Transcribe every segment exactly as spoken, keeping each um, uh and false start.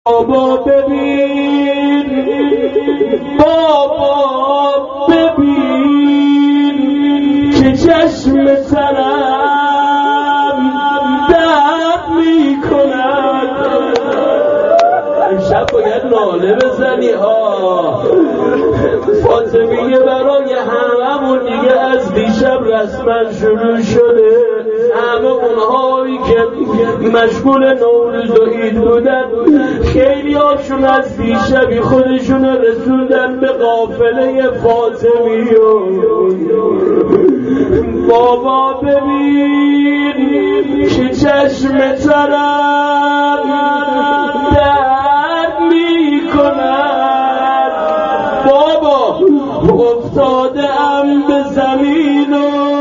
بابا ببین بابا ببین که چشم سرم درد میکند. امشب باید ناله بزنی ها. فاطمیه برای هممون دیگه از دیشب رسما شروع شده. همه اونهایی که مشغول نوروز و عید بودن خیلی هاشون از دیشبی خودشون رسوندن به قافله فاطمیه. بابا ببین که چشم ترم درد میکند. بابا افتاده ام به زمین و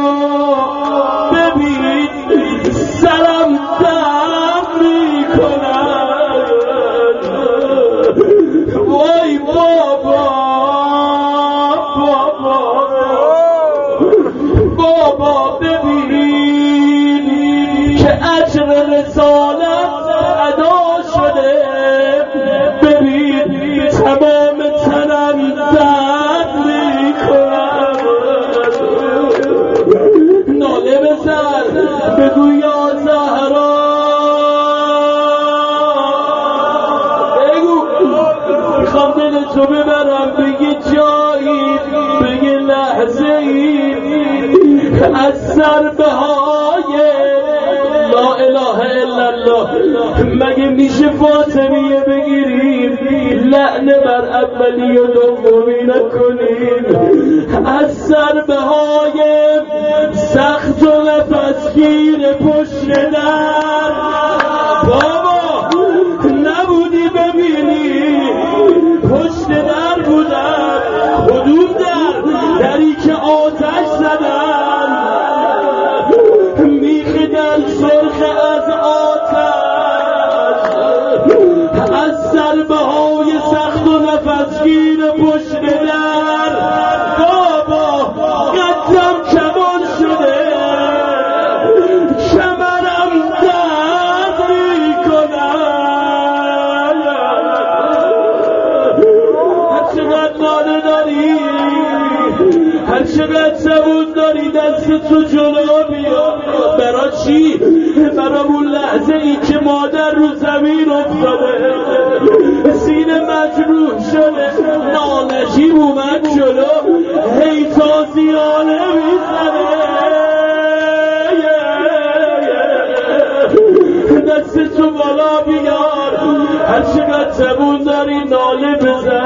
ببین سرم درد میکند. وای بابا بابا بابا ببین که اجر رسالت ادا شده. ببین تمام تنم درد میکند. ناله بزن بگو یا زهرا، بگو میخوام دل تو ببرم به یه جایی، به یه لحظه ای از ضربه های لا اله الا الله. مگه میشه فاطمیه بگیریم لعنه بر اولی و دومی نکنیم؟ از ضربه های سخت و نفسگیر پشت در. بابا نبودی ببینی پشت در بودن. کدوم در؟ دری که آتش زدن، میخ در سرخ از آتش. از ضربه های سخت و نفسگیر پشت در بابا قدم کمان شده، کمرم درد میکنم. هر چقدر ناله داری، هر چقدر زبون داری، دست تو جلو بیا. برا چی؟ برا اون لحظه ای که مادر رو زمین افتاده، سینه مجروح شده، نالشی اومد جلو، هی تازیانه میزنه. دست تو بالا بیار، هر چقدر زبون داری ناله بزن.